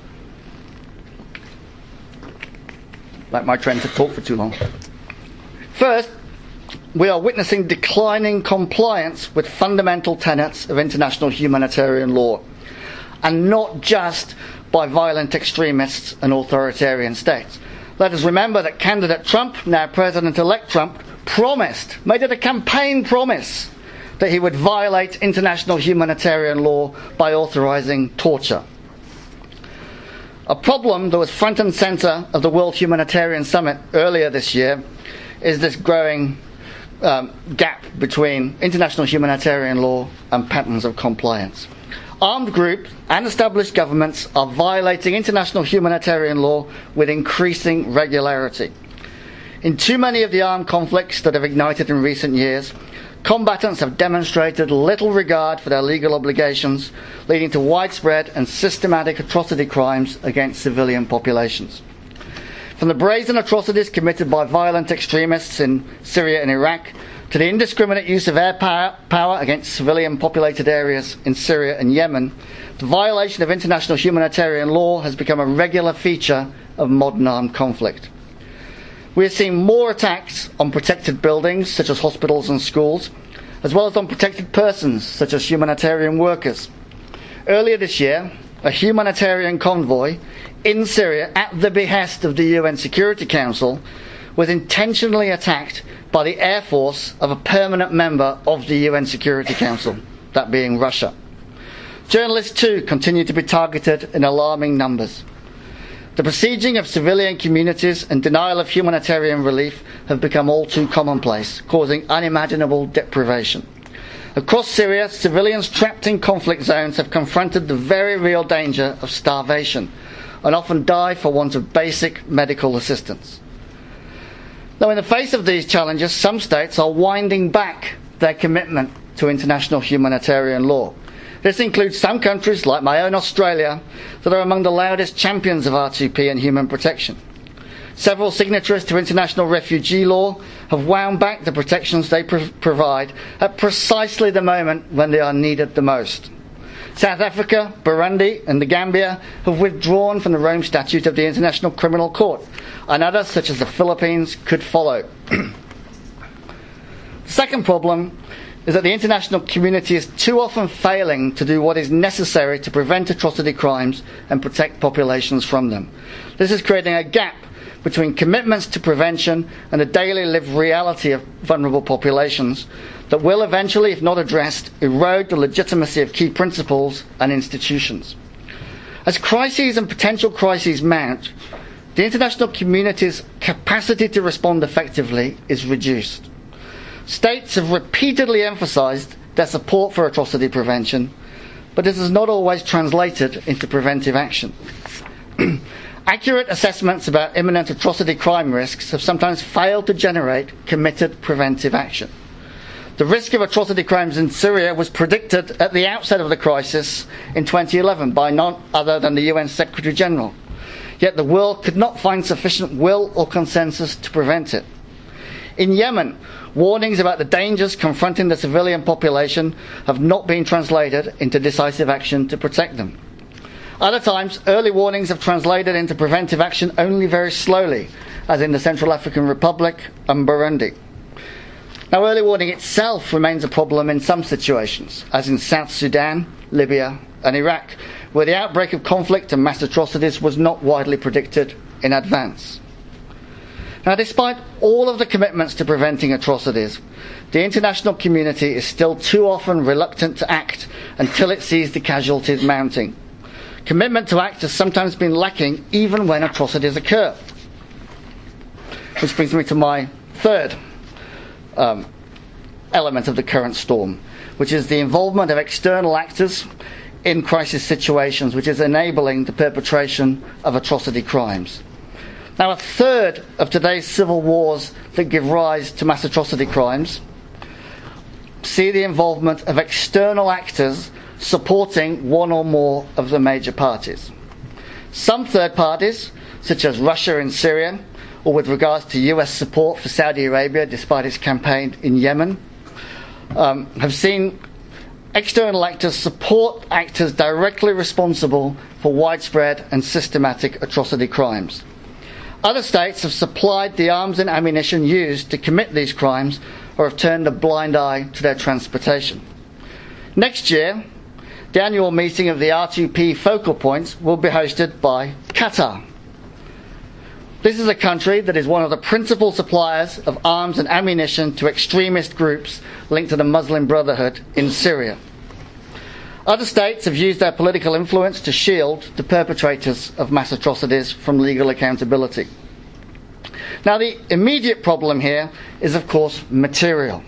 Like my trend to talk for too long. First, we are witnessing declining compliance with fundamental tenets of international humanitarian law, and not just by violent extremists and authoritarian states. Let us remember that candidate Trump, now President-elect Trump, promised, made it a campaign promise, that he would violate international humanitarian law by authorizing torture. A problem that was front and center of the World Humanitarian Summit earlier this year is this growing um, gap between international humanitarian law and patterns of compliance. Armed groups and established governments are violating international humanitarian law with increasing regularity. In too many of the armed conflicts that have ignited in recent years, combatants have demonstrated little regard for their legal obligations, leading to widespread and systematic atrocity crimes against civilian populations. From the brazen atrocities committed by violent extremists in Syria and Iraq, to the indiscriminate use of air power, power against civilian populated areas in Syria and Yemen, the violation of international humanitarian law has become a regular feature of modern armed conflict. We are seeing more attacks on protected buildings, such as hospitals and schools, as well as on protected persons, such as humanitarian workers. Earlier this year, a humanitarian convoy in Syria, at the behest of the U N Security Council, was intentionally attacked by the air force of a permanent member of the U N Security Council, that being Russia. Journalists, too, continue to be targeted in alarming numbers. The besieging of civilian communities and denial of humanitarian relief have become all too commonplace, causing unimaginable deprivation. Across Syria, civilians trapped in conflict zones have confronted the very real danger of starvation and often die for want of basic medical assistance. Now, in the face of these challenges, some states are winding back their commitment to international humanitarian law. This includes some countries, like my own Australia, that are among the loudest champions of R two P and human protection. Several signatories to international refugee law have wound back the protections they pr- provide at precisely the moment when they are needed the most. South Africa, Burundi and the Gambia have withdrawn from the Rome Statute of the International Criminal Court, and others, such as the Philippines, could follow. The second problem is that the international community is too often failing to do what is necessary to prevent atrocity crimes and protect populations from them. This is creating a gap between commitments to prevention and the daily lived reality of vulnerable populations that will eventually, if not addressed, erode the legitimacy of key principles and institutions. As crises and potential crises mount, the international community's capacity to respond effectively is reduced. States have repeatedly emphasised their support for atrocity prevention, but this is not always translated into preventive action. Accurate assessments about imminent atrocity crime risks have sometimes failed to generate committed preventive action. The risk of atrocity crimes in Syria was predicted at the outset of the crisis in twenty eleven by none other than the U N Secretary General. Yet the world could not find sufficient will or consensus to prevent it. In Yemen, warnings about the dangers confronting the civilian population have not been translated into decisive action to protect them. Other times, early warnings have translated into preventive action only very slowly, as in the Central African Republic and Burundi. Now, early warning itself remains a problem in some situations, as in South Sudan, Libya and Iraq, where the outbreak of conflict and mass atrocities was not widely predicted in advance. Now, despite all of the commitments to preventing atrocities, the international community is still too often reluctant to act until it sees the casualties mounting. Commitment to act has sometimes been lacking even when atrocities occur. Which brings me to my third um, element of the current storm, which is the involvement of external actors in crisis situations, which is enabling the perpetration of atrocity crimes. Now, a third of today's civil wars that give rise to mass atrocity crimes see the involvement of external actors supporting one or more of the major parties. Some third parties, such as Russia in Syria, or with regards to U S support for Saudi Arabia despite its campaign in Yemen, um, have seen external actors support actors directly responsible for widespread and systematic atrocity crimes. Other states have supplied the arms and ammunition used to commit these crimes or have turned a blind eye to their transportation. Next year, the annual meeting of the R two P focal points will be hosted by Qatar. This is a country that is one of the principal suppliers of arms and ammunition to extremist groups linked to the Muslim Brotherhood in Syria. Other states have used their political influence to shield the perpetrators of mass atrocities from legal accountability. Now, the immediate problem here is, of course, material.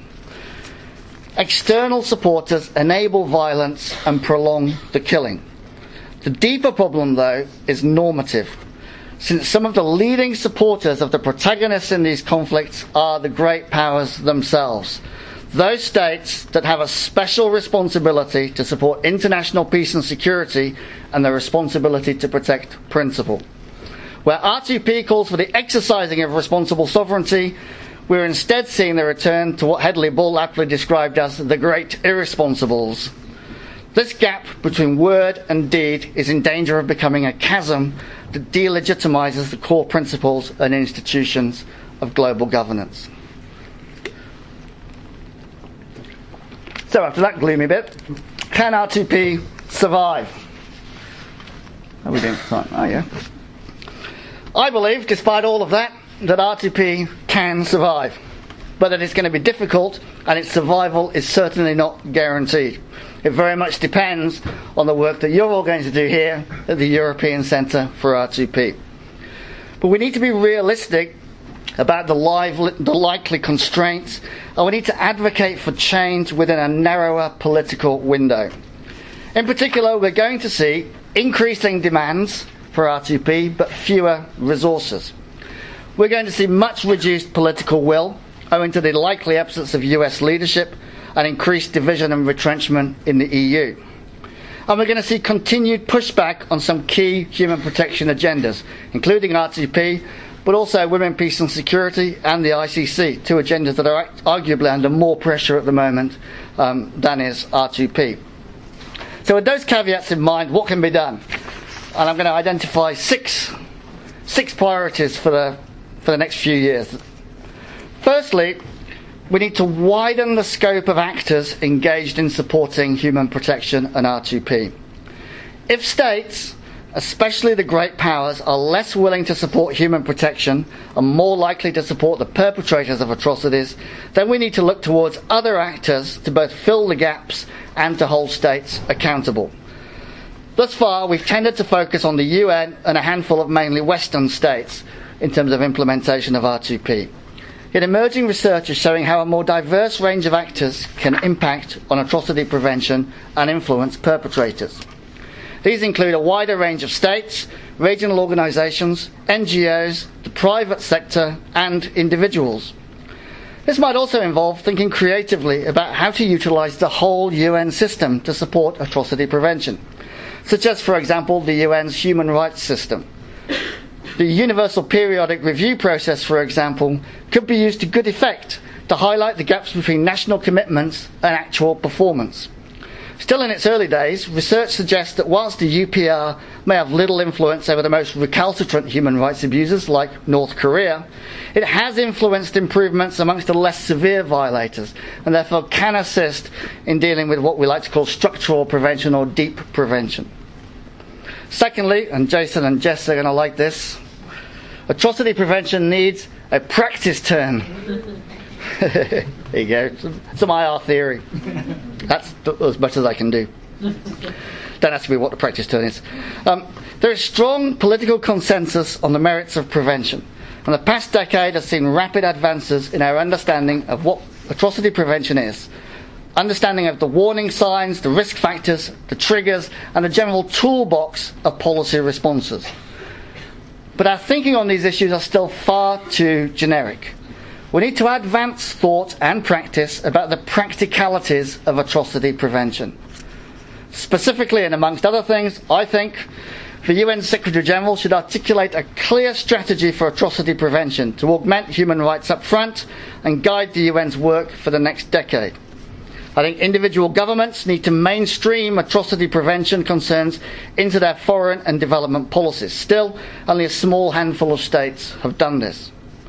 External supporters enable violence and prolong the killing. The deeper problem, though, is normative, since some of the leading supporters of the protagonists in these conflicts are the great powers themselves. Those states that have a special responsibility to support international peace and security and the responsibility to protect principle. Where R two P calls for the exercising of responsible sovereignty, we're instead seeing the return to what Hedley Bull aptly described as the great irresponsibles. This gap between word and deed is in danger of becoming a chasm that delegitimizes the core principles and institutions of global governance. So after that gloomy bit, can R two P survive? How are we doing for time? Oh yeah. I believe, despite all of that, that R two P can survive, but that it's going to be difficult and its survival is certainly not guaranteed. It very much depends on the work that you're all going to do here at the European Centre for R two P. But we need to be realistic about the, lively, the likely constraints, and we need to advocate for change within a narrower political window. In particular, we're going to see increasing demands for R two P, but fewer resources. We're going to see much reduced political will, owing to the likely absence of U S leadership and increased division and retrenchment in the E U. And we're going to see continued pushback on some key human protection agendas, including R two P, but also Women, Peace and Security and the I C C, two agendas that are arguably under more pressure at the moment um, than is R two P. So with those caveats in mind, what can be done? And I'm going to identify six, six priorities for the, for the next few years. Firstly, we need to widen the scope of actors engaged in supporting human protection and R two P. If states, especially the great powers, are less willing to support human protection and more likely to support the perpetrators of atrocities, then we need to look towards other actors to both fill the gaps and to hold states accountable. Thus far, we've tended to focus on the U N and a handful of mainly Western states in terms of implementation of R two P. Yet emerging research is showing how a more diverse range of actors can impact on atrocity prevention and influence perpetrators. These include a wider range of states, regional organisations, N G Os, the private sector and individuals. This might also involve thinking creatively about how to utilise the whole U N system to support atrocity prevention, such as, for example, the U N's human rights system. The Universal Periodic Review process, for example, could be used to good effect to highlight the gaps between national commitments and actual performance. Still in its early days, research suggests that whilst the U P R may have little influence over the most recalcitrant human rights abusers, like North Korea, it has influenced improvements amongst the less severe violators, and therefore can assist in dealing with what we like to call structural prevention or deep prevention. Secondly, and Jason and Jess are going to like this, atrocity prevention needs a practice turn. There you go. Some I R theory. That's as much as I can do. Don't ask me what the practice turn is. Um, there is strong political consensus on the merits of prevention, and the past decade has seen rapid advances in our understanding of what atrocity prevention is. Understanding of the warning signs, the risk factors, the triggers, and the general toolbox of policy responses. But our thinking on these issues are still far too generic. We need to advance thought and practice about the practicalities of atrocity prevention. Specifically, and amongst other things, I think the U N Secretary General should articulate a clear strategy for atrocity prevention to augment human rights up front and guide the U N's work for the next decade. I think individual governments need to mainstream atrocity prevention concerns into their foreign and development policies. Still, only a small handful of states have done this.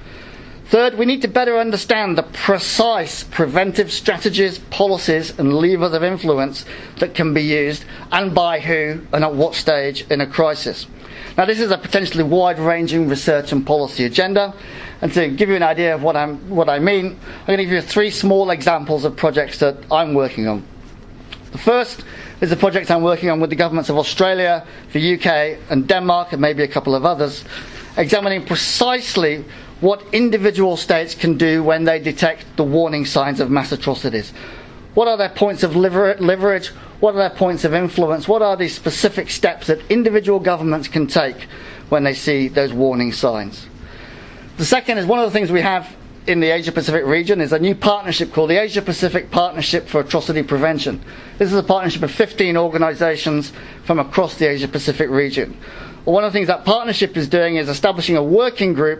Third, we need to better understand the precise preventive strategies, policies and levers of influence that can be used, and by who and at what stage in a crisis. Now, this is a potentially wide-ranging research and policy agenda, and to give you an idea of what, I'm, what I mean, I'm going to give you three small examples of projects that I'm working on. The first is a project I'm working on with the governments of Australia, the U K and Denmark, and maybe a couple of others, examining precisely what individual states can do when they detect the warning signs of mass atrocities. What are their points of leverage? What are their points of influence? What are the specific steps that individual governments can take when they see those warning signs? The second is one of the things we have in the Asia-Pacific region is a new partnership called the Asia-Pacific Partnership for Atrocity Prevention. This is a partnership of fifteen organisations from across the Asia-Pacific region. Well, one of the things that partnership is doing is establishing a working group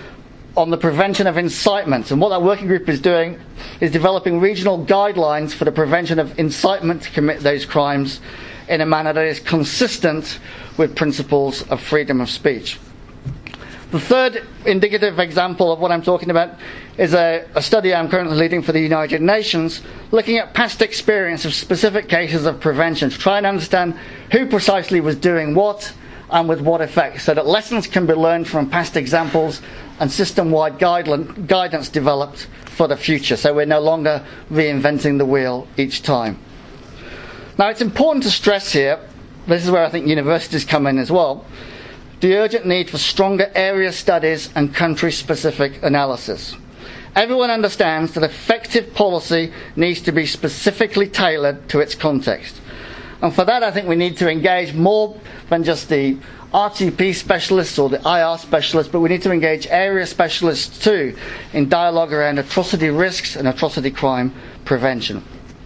on the prevention of incitement, and what that working group is doing is developing regional guidelines for the prevention of incitement to commit those crimes in a manner that is consistent with principles of freedom of speech. The third indicative example of what I'm talking about is a, a study I'm currently leading for the United Nations, looking at past experience of specific cases of prevention to try and understand who precisely was doing what and with what effect, so that lessons can be learned from past examples and system-wide guidance developed for the future, so we're no longer reinventing the wheel each time. Now, it's important to stress here, this is where I think universities come in as well, the urgent need for stronger area studies and country-specific analysis. Everyone understands that effective policy needs to be specifically tailored to its context. And for that, I think we need to engage more than just the R two P specialists or the I R specialists, but we need to engage area specialists too in dialogue around atrocity risks and atrocity crime prevention.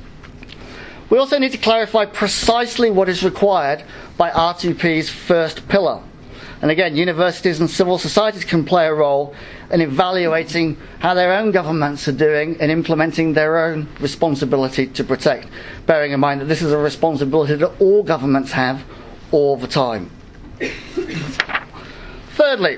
We also need to clarify precisely what is required by R two P's first pillar. And again, universities and civil societies can play a role in evaluating how their own governments are doing in implementing their own responsibility to protect, bearing in mind that this is a responsibility that all governments have all the time. Thirdly,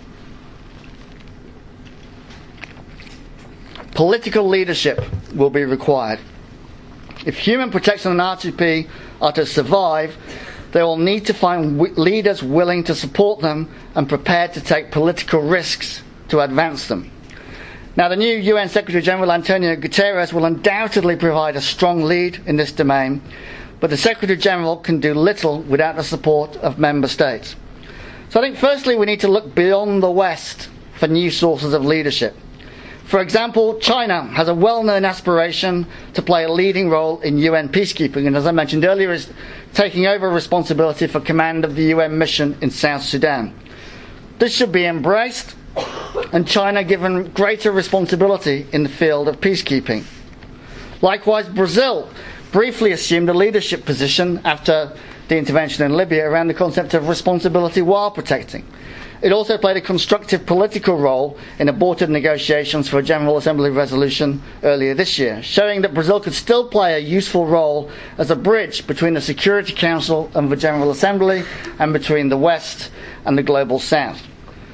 political leadership will be required. If human protection and R two P are to survive, they will need to find w- leaders willing to support them and prepared to take political risks to advance them. Now, the new U N Secretary General Antonio Guterres will undoubtedly provide a strong lead in this domain, but the Secretary General can do little without the support of member states. So I think firstly we need to look beyond the West for new sources of leadership. For example, China has a well-known aspiration to play a leading role in U N peacekeeping, and as I mentioned earlier, is taking over responsibility for command of the U N mission in South Sudan. This should be embraced, and China given greater responsibility in the field of peacekeeping. Likewise, Brazil briefly assumed a leadership position after the intervention in Libya around the concept of responsibility while protecting. It also played a constructive political role in aborted negotiations for a General Assembly resolution earlier this year, showing that Brazil could still play a useful role as a bridge between the Security Council and the General Assembly, and between the West and the Global South.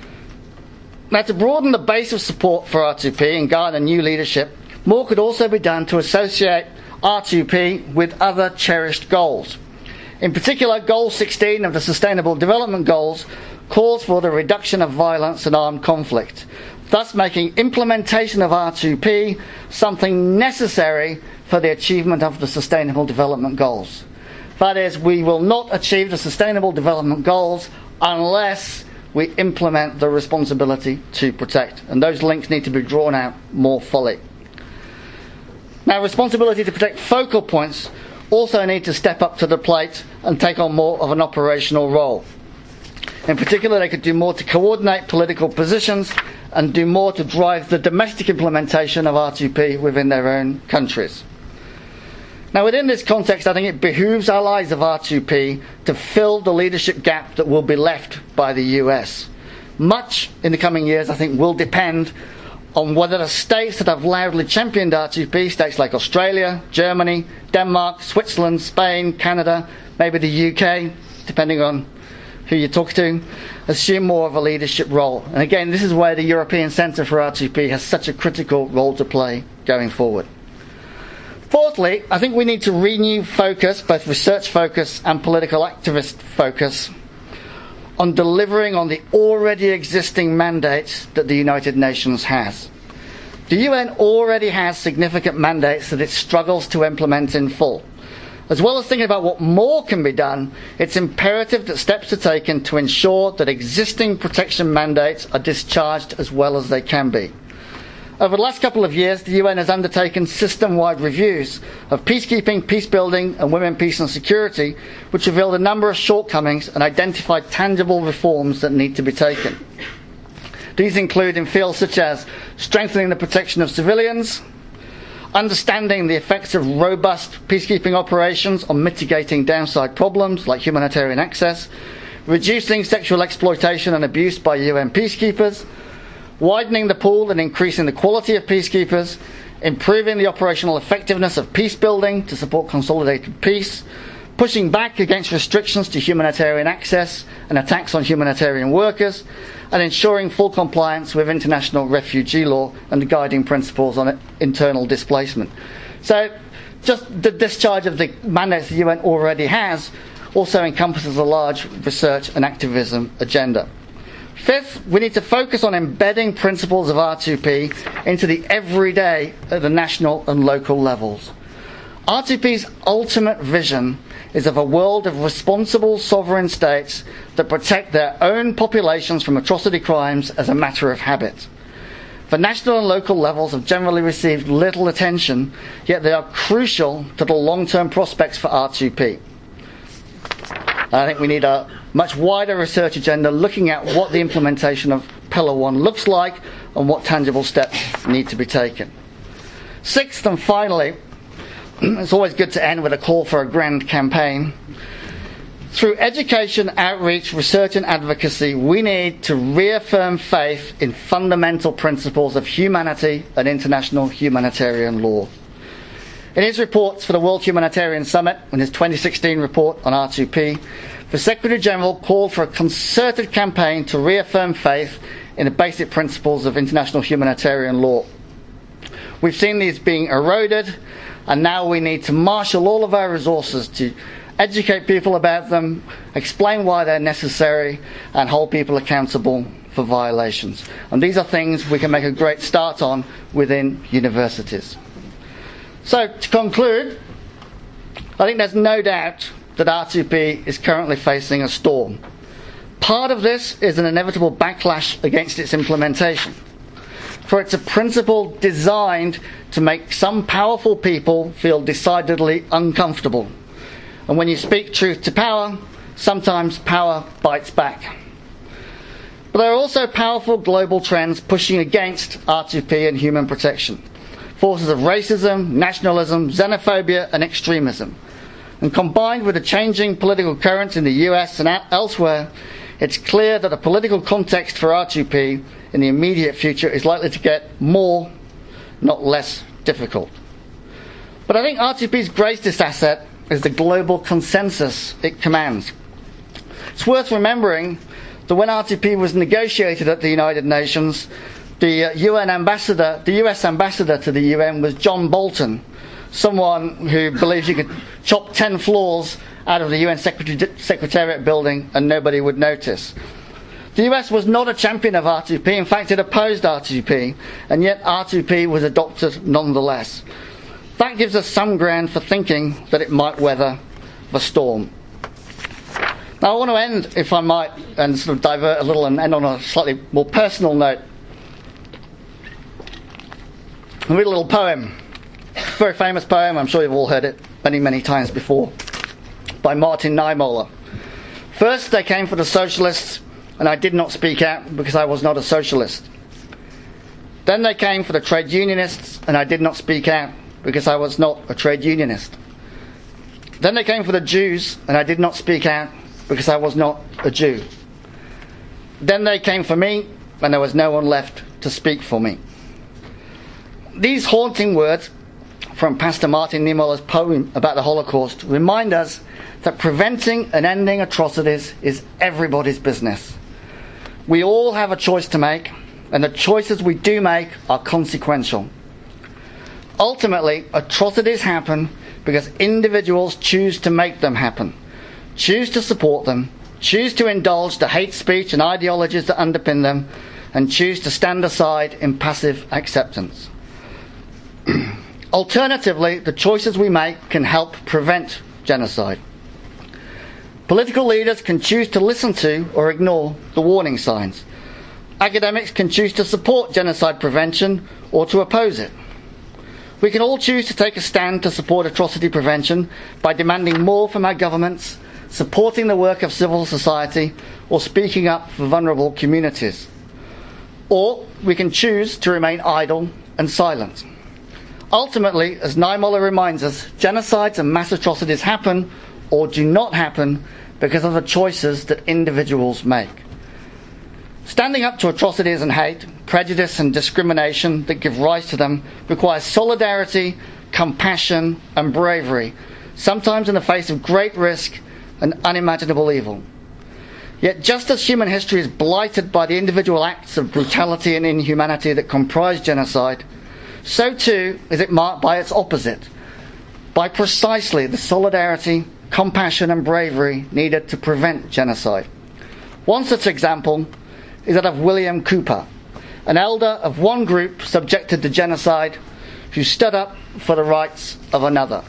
Now, to broaden the base of support for R two P and garner new leadership, more could also be done to associate R two P with other cherished goals. In particular, Goal sixteen of the Sustainable Development Goals calls for the reduction of violence and armed conflict, thus making implementation of R two P something necessary for the achievement of the Sustainable Development Goals. That is, we will not achieve the Sustainable Development Goals unless we implement the responsibility to protect, and those links need to be drawn out more fully. Now, responsibility to protect focal points also need to step up to the plate and take on more of an operational role. In particular, they could do more to coordinate political positions and do more to drive the domestic implementation of R two P within their own countries. Now, within this context, I think it behooves allies of R two P to fill the leadership gap that will be left by the U S. Much in the coming years, I think, will depend on whether the states that have loudly championed R two P, states like Australia, Germany, Denmark, Switzerland, Spain, Canada, maybe the U K, depending on who you talk to, assume more of a leadership role. And again, this is where the European Centre for R two P has such a critical role to play going forward. Fourthly, I think we need to renew focus, both research focus and political activist focus, on delivering on the already existing mandates that the United Nations has. The U N already has significant mandates that it struggles to implement in full. As well as thinking about what more can be done, it's imperative that steps are taken to ensure that existing protection mandates are discharged as well as they can be. Over the last couple of years, the U N has undertaken system-wide reviews of peacekeeping, peacebuilding and women, peace and security, which revealed a number of shortcomings and identified tangible reforms that need to be taken. These include in fields such as strengthening the protection of civilians, understanding the effects of robust peacekeeping operations on mitigating downside problems like humanitarian access, reducing sexual exploitation and abuse by U N peacekeepers, widening the pool and increasing the quality of peacekeepers, improving the operational effectiveness of peace building to support consolidated peace, pushing back against restrictions to humanitarian access and attacks on humanitarian workers, and ensuring full compliance with international refugee law and the guiding principles on internal displacement. So just the discharge of the mandates the U N already has also encompasses a large research and activism agenda. Fifth, we need to focus on embedding principles of R two P into the everyday at the national and local levels. R two P's ultimate vision is of a world of responsible sovereign states that protect their own populations from atrocity crimes as a matter of habit. The national and local levels have generally received little attention, yet they are crucial to the long-term prospects for R two P. I think we need a much wider research agenda looking at what the implementation of Pillar one looks like and what tangible steps need to be taken. Sixth and finally, it's always good to end with a call for a grand campaign. Through education, outreach, research and advocacy, we need to reaffirm faith in fundamental principles of humanity and international humanitarian law. In his reports for the World Humanitarian Summit, in his twenty sixteen report on R two P, the Secretary-General called for a concerted campaign to reaffirm faith in the basic principles of international humanitarian law. We've seen these being eroded, and now we need to marshal all of our resources to educate people about them, explain why they're necessary, and hold people accountable for violations. And these are things we can make a great start on within universities. So, to conclude, I think there's no doubt that R two P is currently facing a storm. Part of this is an inevitable backlash against its implementation, for it's a principle designed to make some powerful people feel decidedly uncomfortable. And when you speak truth to power, sometimes power bites back. But there are also powerful global trends pushing against R two P and human protection. Forces of racism, nationalism, xenophobia and extremism. And combined with the changing political currents in the U S and elsewhere, it's clear that the political context for R two P in the immediate future is likely to get more, not less, difficult. But I think R two P's greatest asset is the global consensus it commands. It's worth remembering that when R two P was negotiated at the United Nations, the U N ambassador, the U S ambassador to the U N was John Bolton, someone who believes you could chop ten floors out of the U N Secretariat building and nobody would notice. The U S was not a champion of R two P, in fact it opposed R two P, and yet R two P was adopted nonetheless. That gives us some ground for thinking that it might weather the storm. Now I want to end, if I might, and sort of divert a little and end on a slightly more personal note. I'll read a little poem, a very famous poem, I'm sure you've all heard it many, many times before, by Martin Niemöller. First they came for the socialists, and I did not speak out because I was not a socialist. Then they came for the trade unionists, and I did not speak out because I was not a trade unionist. Then they came for the Jews, and I did not speak out because I was not a Jew. Then they came for me, and there was no one left to speak for me. These haunting words from Pastor Martin Niemöller's poem about the Holocaust remind us that preventing and ending atrocities is everybody's business. We all have a choice to make, and the choices we do make are consequential. Ultimately, atrocities happen because individuals choose to make them happen, choose to support them, choose to indulge the hate speech and ideologies that underpin them, and choose to stand aside in passive acceptance. Alternatively, the choices we make can help prevent genocide. Political leaders can choose to listen to or ignore the warning signs. Academics can choose to support genocide prevention or to oppose it. We can all choose to take a stand to support atrocity prevention by demanding more from our governments, supporting the work of civil society, or speaking up for vulnerable communities. Or we can choose to remain idle and silent. Ultimately, as Niemöller reminds us, genocides and mass atrocities happen or do not happen because of the choices that individuals make. Standing up to atrocities and hate, prejudice and discrimination that give rise to them requires solidarity, compassion and bravery, sometimes in the face of great risk and unimaginable evil. Yet just as human history is blighted by the individual acts of brutality and inhumanity that comprise genocide, so too is it marked by its opposite, by precisely the solidarity, compassion and bravery needed to prevent genocide. One such example is that of William Cooper, an elder of one group subjected to genocide who stood up for the rights of another.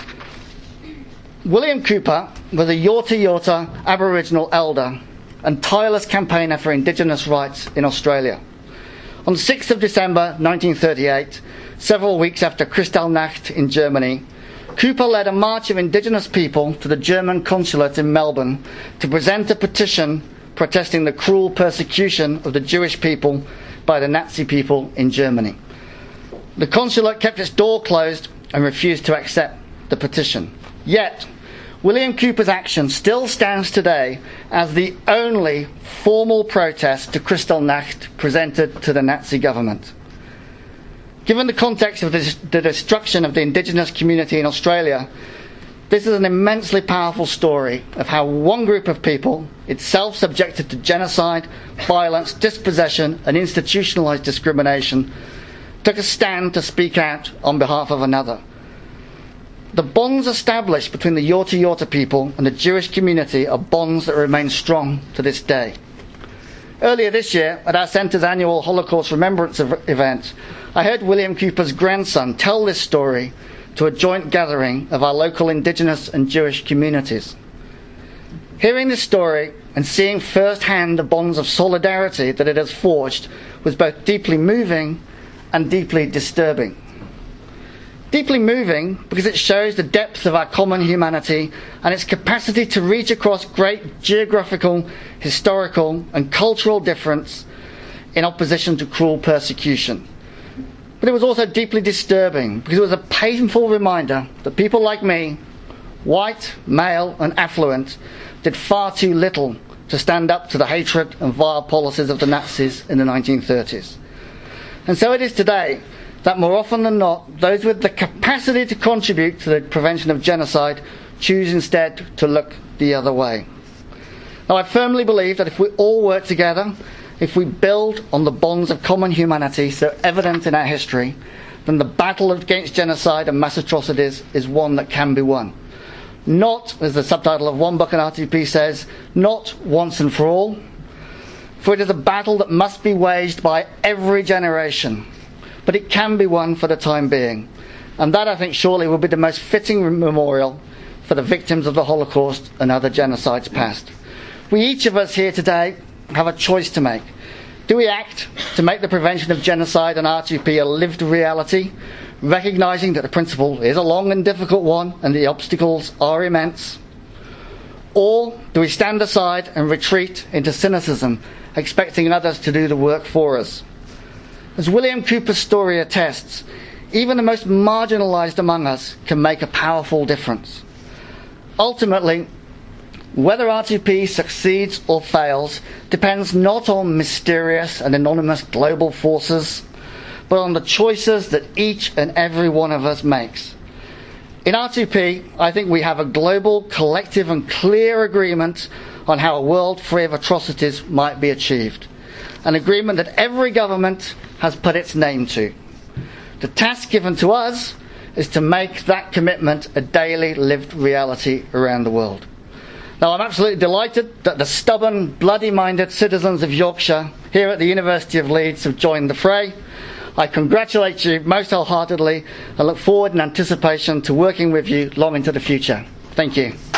William Cooper was a Yorta Yorta Aboriginal elder and tireless campaigner for Indigenous rights in Australia. On the sixth of December nineteen thirty-eight, several weeks after Kristallnacht in Germany, Cooper led a march of Indigenous people to the German consulate in Melbourne to present a petition protesting the cruel persecution of the Jewish people by the Nazi people in Germany. The consulate kept its door closed and refused to accept the petition. Yet, William Cooper's action still stands today as the only formal protest to Kristallnacht presented to the Nazi government. Given the context of the destruction of the indigenous community in Australia, this is an immensely powerful story of how one group of people, itself subjected to genocide, violence, dispossession and institutionalised discrimination, took a stand to speak out on behalf of another. The bonds established between the Yorta Yorta people and the Jewish community are bonds that remain strong to this day. Earlier this year, at our Centre's annual Holocaust Remembrance event, I heard William Cooper's grandson tell this story to a joint gathering of our local Indigenous and Jewish communities. Hearing this story and seeing firsthand the bonds of solidarity that it has forged was both deeply moving and deeply disturbing. Deeply moving because it shows the depth of our common humanity and its capacity to reach across great geographical, historical and cultural difference in opposition to cruel persecution. But it was also deeply disturbing because it was a painful reminder that people like me, white, male and affluent, did far too little to stand up to the hatred and vile policies of the Nazis in the nineteen thirties. And so it is today that more often than not, those with the capacity to contribute to the prevention of genocide choose instead to look the other way. Now, I firmly believe that if we all work together, if we build on the bonds of common humanity so evident in our history, then the battle against genocide and mass atrocities is one that can be won. Not, as the subtitle of one book in R T P says, not once and for all, for it is a battle that must be waged by every generation. But it can be won for the time being. And that, I think, surely will be the most fitting memorial for the victims of the Holocaust and other genocides past. We, each of us here today, have a choice to make. Do we act to make the prevention of genocide and R two P a lived reality, recognising that the principle is a long and difficult one and the obstacles are immense? Or do we stand aside and retreat into cynicism, expecting others to do the work for us? As William Cooper's story attests, even the most marginalised among us can make a powerful difference. Ultimately, whether R two P succeeds or fails depends not on mysterious and anonymous global forces, but on the choices that each and every one of us makes. In R two P, I think we have a global, collective and clear agreement on how a world free of atrocities might be achieved. An agreement that every government has put its name to. The task given to us is to make that commitment a daily lived reality around the world. Now, I'm absolutely delighted that the stubborn, bloody-minded citizens of Yorkshire here at the University of Leeds have joined the fray. I congratulate you most wholeheartedly and look forward in anticipation to working with you long into the future. Thank you.